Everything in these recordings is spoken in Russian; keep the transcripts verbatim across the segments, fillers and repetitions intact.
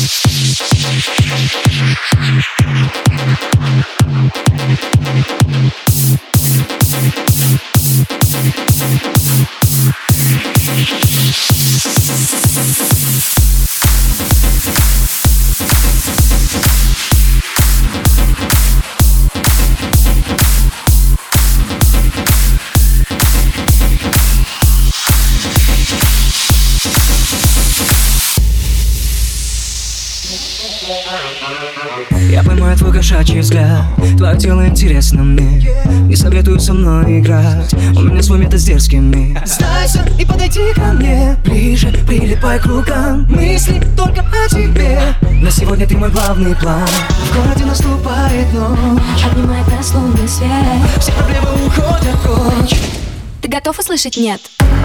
Я поймаю твой кошачий взгляд, твое тело интересно мне. Не советую со мной играть, у меня свой метод с дерзкими. Сдайся и подойди ко мне ближе, прилипай к рукам. Мысли только о тебе, на сегодня ты мой главный план. В городе наступает ночь, обнимает нас лунный свет. все проблемы уходят прочь. Ты готов услышать «нет»?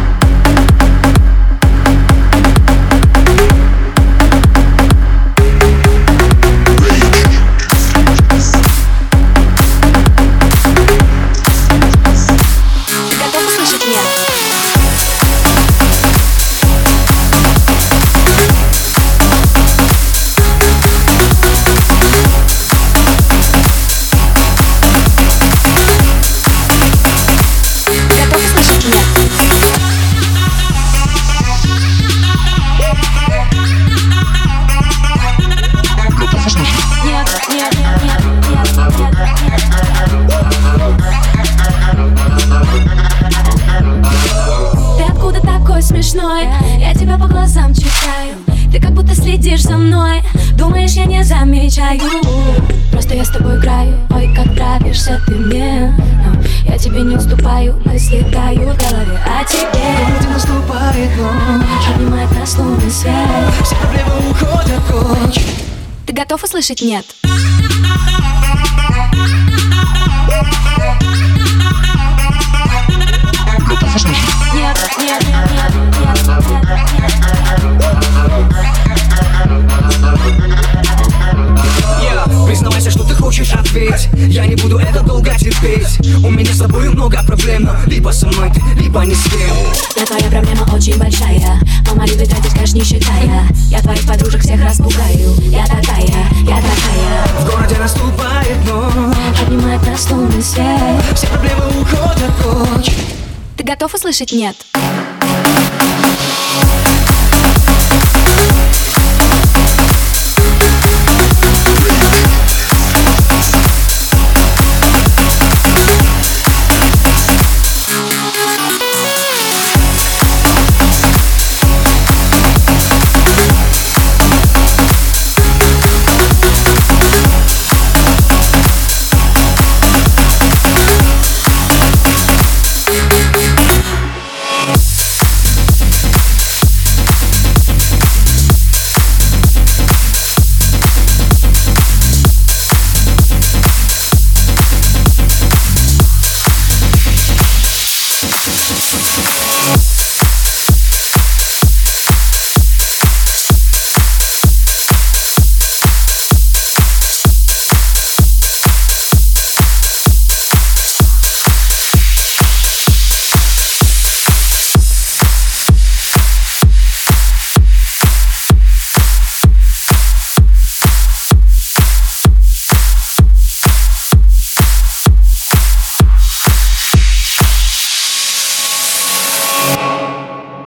Смешной, я тебя по глазам читаю. Ты как будто следишь за мной, думаешь, я не замечаю. Просто я с тобой играю, ой, как нравишься ты мне. Но я тебе не уступаю, мысли тают в голове о тебе. Где наступает ночь, обнимает нас лунный свет. все проблемы уходят прочь. Ты готов услышать «нет»? Нет, нет, нет, нет, нет, нет, yeah, признавайся, что ты хочешь, ответь. Я не буду это долго терпеть. У меня с тобой много проблем, но либо со мной ты, либо ни с кем. Да, твоя проблема очень большая. Мама любит тратить кэш, не считая. Я твоих подружек всех распугаю. Я такая, я такая. В городе наступает ночь, обнимает нас лунный свет. все проблемы уходят прочь. Ты готов услышать «нет»?